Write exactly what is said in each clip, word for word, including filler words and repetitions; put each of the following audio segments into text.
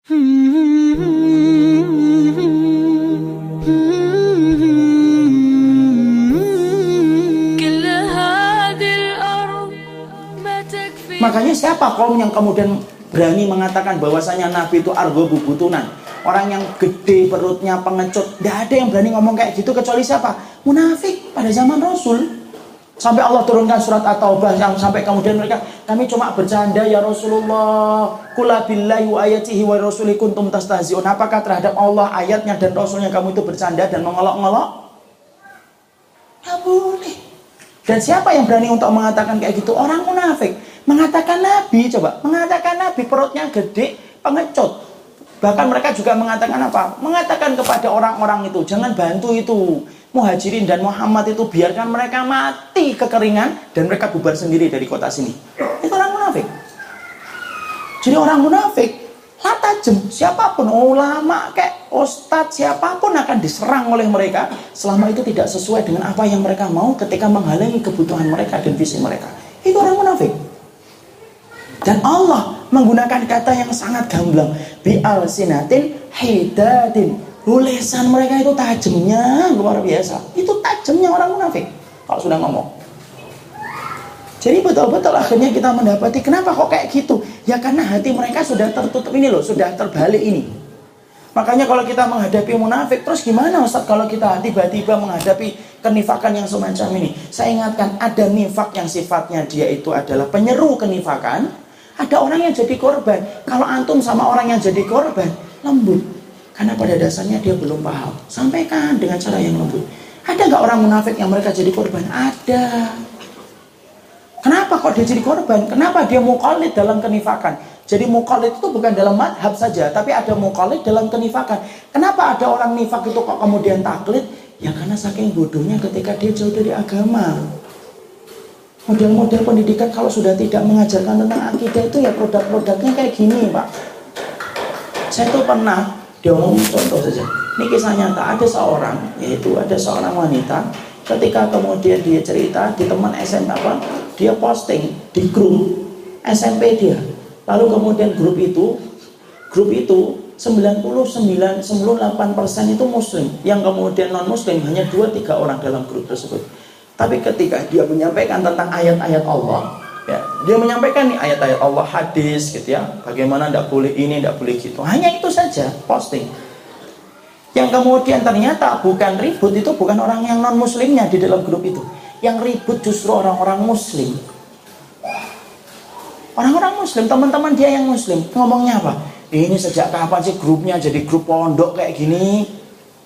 Makanya siapa kaum yang kemudian berani mengatakan bahwasanya Nabi itu argo bubutunan, orang yang gede perutnya, pengecut? Tidak ada yang berani ngomong kayak gitu kecuali siapa? Munafik pada zaman Rasul. Sampai Allah turunkan surat At-Taubah yang sampai kemudian mereka, kami cuma bercanda ya Rasulullah. Qul billahi wa ayatihi wa rasuli kuntum tastahzi'un. Apakah terhadap Allah, ayatnya dan Rasulnya kamu itu bercanda dan mengolok-ngolok? Tidak boleh. Dan siapa yang berani untuk mengatakan kayak gitu? Orang munafik. Mengatakan Nabi, coba mengatakan Nabi perutnya gede, pengecut. Bahkan mereka juga mengatakan apa? Mengatakan kepada orang-orang itu, jangan bantu itu Muhajirin dan Muhammad itu, biarkan mereka mati kekeringan dan mereka bubar sendiri dari kota sini. Itu orang munafik. Jadi orang munafik lah tajam, siapapun, ulama kayak ustadz, siapapun akan diserang oleh mereka selama itu tidak sesuai dengan apa yang mereka mau ketika menghalangi kebutuhan mereka dan visi mereka. Itu orang munafik. Dan Allah menggunakan kata yang sangat gamblang, bi'al sinatin hidatin. Lisan mereka itu tajamnya luar biasa. Itu tajamnya orang munafik kalau sudah ngomong. Jadi betul-betul akhirnya kita mendapati kenapa kok kayak gitu? Ya karena hati mereka sudah tertutup ini loh, sudah terbalik ini. Makanya kalau kita menghadapi munafik, terus gimana Ustaz kalau kita tiba-tiba menghadapi kenifakan yang semacam ini? Saya ingatkan, ada nifak yang sifatnya dia itu adalah penyeru kenifakan. Ada orang yang jadi korban. Kalau antum sama orang yang jadi korban, lembut. Karena pada dasarnya dia belum paham. Sampaikan dengan cara yang lembut. Ada gak orang munafik yang mereka jadi korban? Ada. Kenapa kok dia jadi korban? Kenapa dia muqallid dalam kenifakan? Jadi muqallid itu bukan dalam madhab saja, tapi ada muqallid dalam kenifakan. Kenapa ada orang nifak itu kok kemudian taklid? Ya karena saking bodohnya ketika dia jauh dari agama. Model-model pendidikan kalau sudah tidak mengajarkan tentang akidah itu ya produk-produknya kayak gini, Pak. Saya tuh pernah, dia ngomong contoh saja. Ini kisah nyata, ada seorang, yaitu ada seorang wanita, ketika kemudian dia cerita di teman S M P apa, dia posting di grup S M P dia. Lalu kemudian grup itu, grup itu sembilan puluh sembilan, sembilan puluh delapan persen itu muslim, yang kemudian non muslim hanya dua tiga orang dalam grup tersebut. Tapi ketika dia menyampaikan tentang ayat-ayat Allah, ya, dia menyampaikan nih ayat-ayat Allah, hadis gitu ya, bagaimana tidak boleh ini, tidak boleh gitu. Hanya itu saja posting. Yang kemudian ternyata bukan ribut itu bukan orang yang non muslimnya di dalam grup itu. Yang ribut justru orang-orang muslim. Orang-orang muslim, teman-teman dia yang muslim. Ngomongnya apa? Ini sejak kapan sih grupnya jadi grup pondok kayak gini?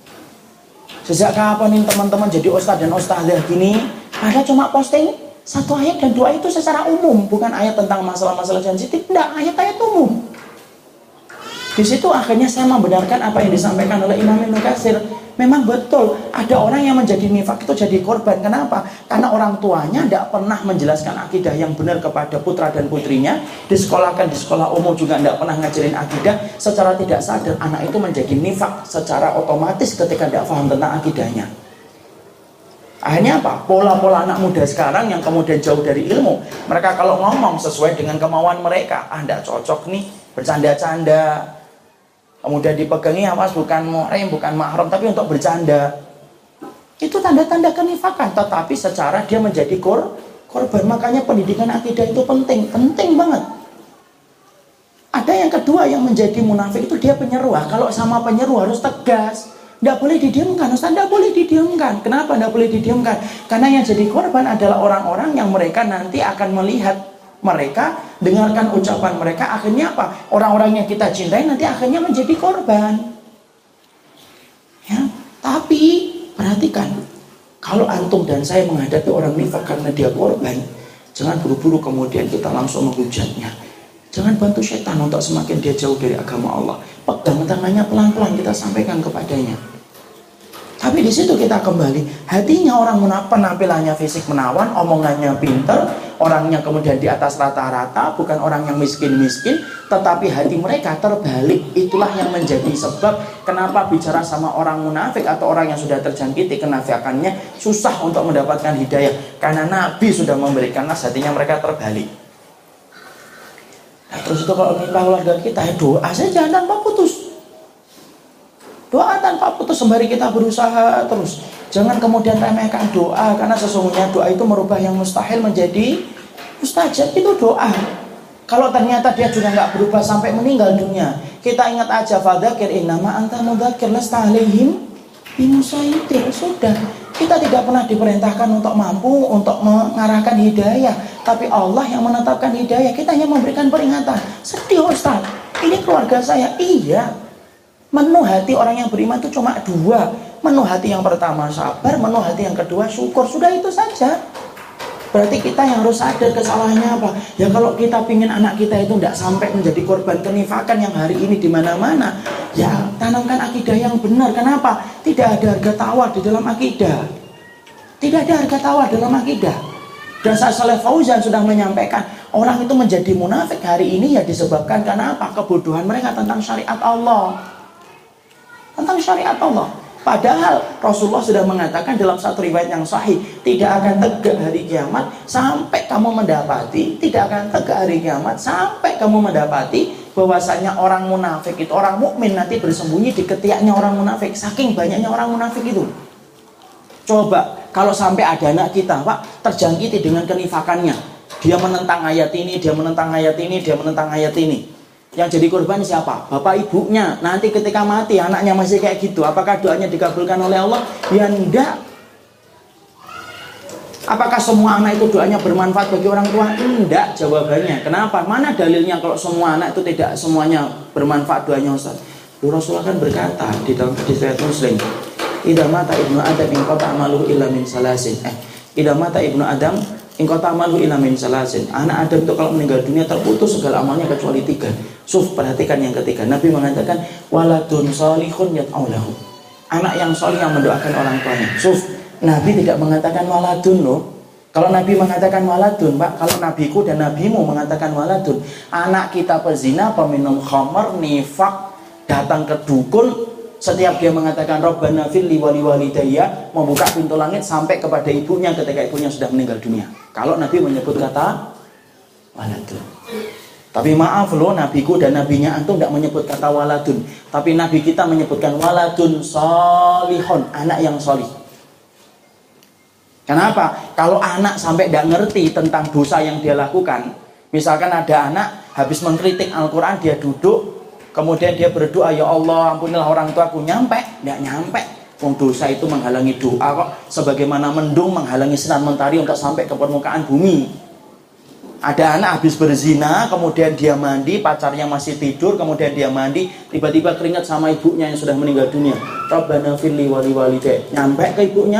Sejak kapan nih teman-teman jadi ustadz dan ustadzah gini? Ada cuma posting satu ayat dan dua itu secara umum, bukan ayat tentang masalah-masalah sensitif, tidak, ayat-ayat umum. Di situ akhirnya saya membenarkan apa yang disampaikan oleh Imam Ibnu Katsir. Memang betul ada orang yang menjadi nifak itu jadi korban. Kenapa? Karena orang tuanya tidak pernah menjelaskan akidah yang benar kepada putra dan putrinya. Disekolahkan di sekolah umum juga tidak pernah ngajarin akidah. Secara tidak sadar anak itu menjadi nifak secara otomatis ketika tidak paham tentang akidahnya. Akhirnya apa? Pola-pola anak muda sekarang yang kemudian jauh dari ilmu, mereka kalau ngomong sesuai dengan kemauan mereka, ah tidak cocok nih, bercanda-canda. Kemudian dipegangi, awas bukan muhrim, bukan mahram, tapi untuk bercanda. Itu tanda-tanda kenifakan, tetapi secara dia menjadi kor, korban. Makanya pendidikan akidah itu penting, penting banget. Ada yang kedua yang menjadi munafik itu dia penyeru. Kalau sama penyeru harus tegas. Tidak boleh didiamkan, Ustaz, tidak boleh didiamkan. Kenapa tidak boleh didiamkan? Karena yang jadi korban adalah orang-orang yang mereka nanti akan melihat mereka, dengarkan ucapan mereka, akhirnya apa? Orang-orang yang kita cintai nanti akhirnya menjadi korban. Ya, tapi perhatikan, kalau antum dan saya menghadapi orang nifak karena dia korban, jangan buru-buru kemudian kita langsung menghujatnya. Jangan bantu setan untuk semakin dia jauh dari agama Allah. Pegang tangannya pelan-pelan, kita sampaikan kepadanya. Tapi di situ kita kembali, hatinya orang penampilannya fisik menawan, omongannya pinter, orangnya kemudian di atas rata-rata, bukan orang yang miskin-miskin, tetapi hati mereka terbalik. Itulah yang menjadi sebab kenapa bicara sama orang munafik atau orang yang sudah terjangkiti kenafikannya susah untuk mendapatkan hidayah. Karena Nabi sudah memberikan nas, hatinya mereka terbalik. Nah, terus itu kalau menimpa keluarga kita, ya doa saja tanpa putus. Doa tanpa putus sembari kita berusaha terus. Jangan kemudian remehkan doa, karena sesungguhnya doa itu merubah yang mustahil menjadi mustajab. Itu doa. Kalau ternyata dia juga nggak berubah sampai meninggal dunia, kita ingat aja, fadzakir innama anta mudzakir lasta alaihim bimusaitir. Sudah, kita tidak pernah diperintahkan untuk mampu untuk mengarahkan hidayah, tapi Allah yang menetapkan hidayah. Kita hanya memberikan peringatan. Sedih Ustaz, ini keluarga saya. Iya, menu hati orang yang beriman itu cuma dua. Menu hati yang pertama sabar, menu hati yang kedua syukur. Sudah, itu saja. Berarti kita yang harus sadar kesalahannya apa. Ya kalau kita pingin anak kita itu tidak sampai menjadi korban kenifakan yang hari ini di mana-mana, ya tanamkan akidah yang benar. Kenapa? Tidak ada harga tawar di dalam akidah. Tidak ada harga tawar dalam akidah. Dan Saleh Fauzan sudah menyampaikan, orang itu menjadi munafik hari ini ya disebabkan karena apa? Kebodohan mereka tentang syariat Allah. Tentang syariat Allah. Padahal Rasulullah sudah mengatakan dalam satu riwayat yang sahih, tidak akan tegak hari kiamat sampai kamu mendapati, tidak akan tegak hari kiamat sampai kamu mendapati bahwasanya orang munafik itu, orang mukmin nanti bersembunyi di ketiaknya orang munafik. Saking banyaknya orang munafik itu. Coba kalau sampai ada anak kita, Pak, terjangkiti dengan kenifakannya. Dia menentang ayat ini, dia menentang ayat ini, dia menentang ayat ini. Yang jadi korban siapa? Bapak ibunya. Nanti ketika mati anaknya masih kayak gitu, apakah doanya dikabulkan oleh Allah? Ya enggak. Apakah semua anak itu doanya bermanfaat bagi orang tua? Enggak jawabannya. Kenapa? Mana dalilnya kalau semua anak itu tidak semuanya bermanfaat doanya Ustaz? Rasulullah kan berkata di dalam hadis riwayat Muslim, "Idza mata ibnu Adam in qata amaluhu illa min salasin." Eh, "Idza mata ibnu Adam in qata amaluhu illa min salasin." Anak Adam itu kalau meninggal dunia terputus segala amalnya kecuali tiga. Suf, perhatikan yang ketiga. Nabi mengatakan waladun salihun yad'u lahu. Anak yang salih yang mendoakan orang tuanya. Suf, Nabi tidak mengatakan waladun loh. Kalau Nabi mengatakan waladun, Pak, kalau nabiku dan nabimu mengatakan waladun, anak kita pezina, peminum khamar, nifak, datang ke dukun, setiap dia mengatakan Rabbana firli wali walidayya, membuka pintu langit sampai kepada ibunya ketika ibunya sudah meninggal dunia. Kalau Nabi menyebut kata waladun. Tapi maaf loh, nabiku dan nabinya antum tidak menyebut kata waladun. Tapi nabi kita menyebutkan waladun solihon, anak yang solih. Kenapa? Kalau anak sampai tidak ngerti tentang dosa yang dia lakukan, misalkan ada anak habis mengkritik Al-Quran, dia duduk, kemudian dia berdoa, ya Allah ampunilah orang tuaku, nyampe? Tidak nyampe. Wong dosa itu menghalangi doa kok, sebagaimana mendung menghalangi sinar mentari untuk sampai ke permukaan bumi. Ada anak habis berzina, kemudian dia mandi, pacarnya masih tidur, kemudian dia mandi, tiba-tiba keringat sama ibunya yang sudah meninggal dunia. Rabbana firli wali walidayya. Nyampe ke ibunya?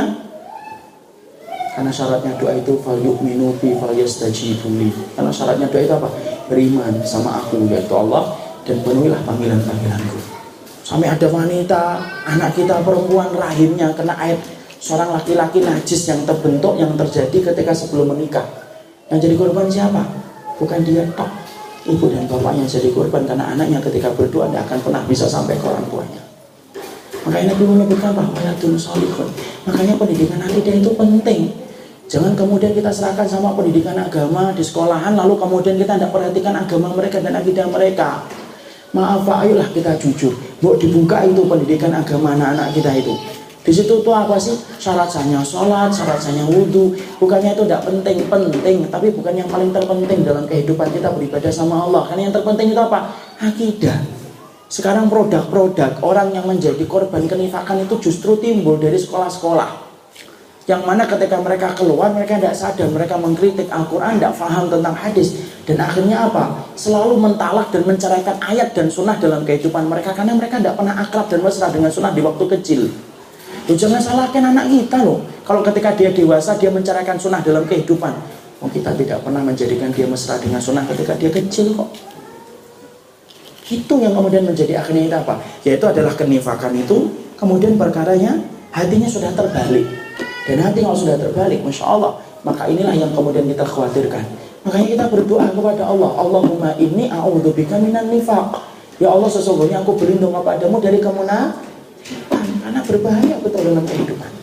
Karena syaratnya doa itu fal yu'minu bi fal yastajibu li. Karena syaratnya doa itu apa? Beriman sama aku yaitu Allah dan penuhilah panggilan-panggilanku. Sampai ada wanita, anak kita perempuan rahimnya kena air seorang laki-laki najis yang terbentuk yang terjadi ketika sebelum menikah. Yang jadi korban siapa? Bukan dia tok. Ibu dan bapaknya jadi korban karena anaknya ketika berdoa tidak akan pernah bisa sampai ke orang tuanya. Makanya Nabi menyebutkan bahwa waladun sholihun. Makanya pendidikan akidah itu penting. Jangan kemudian kita serahkan sama pendidikan agama di sekolahan, lalu kemudian kita tidak perhatikan agama mereka dan akidah mereka. Maaf Pak, ayolah kita jujur. Mau dibuka itu pendidikan agama anak-anak kita itu. Di situ tuh apa sih? Syarat sahnya sholat, syarat sahnya wudhu. Bukannya itu tidak penting, penting, tapi bukan yang paling terpenting dalam kehidupan kita beribadah sama Allah. Karena yang terpenting itu apa? Akidah. Sekarang produk-produk orang yang menjadi korban kenifakan itu justru timbul dari sekolah-sekolah. Yang mana ketika mereka keluar, mereka tidak sadar, mereka mengkritik Al-Quran, tidak paham tentang hadis. Dan akhirnya apa? Selalu mentalak dan menceraikan ayat dan sunnah dalam kehidupan mereka. Karena mereka tidak pernah akrab dan mesra dengan sunnah di waktu kecil. Loh, jangan salahkan anak kita loh. Kalau ketika dia dewasa, dia menceraikan sunnah dalam kehidupan. Oh, kita tidak pernah menjadikan dia mesra dengan sunnah ketika dia kecil kok. Itu yang kemudian menjadi akhirnya itu apa? Yaitu adalah kenifakan itu. Kemudian perkaranya hatinya sudah terbalik. Dan hati kalau sudah terbalik, Masya Allah, maka inilah yang kemudian kita khawatirkan. Makanya kita berdoa kepada Allah, Allahumma inni a'udzubika minan nifaq. Ya Allah, sesungguhnya aku berlindung kepadamu dari kemunafikan. Karena berbahaya betul dalam kehidupan.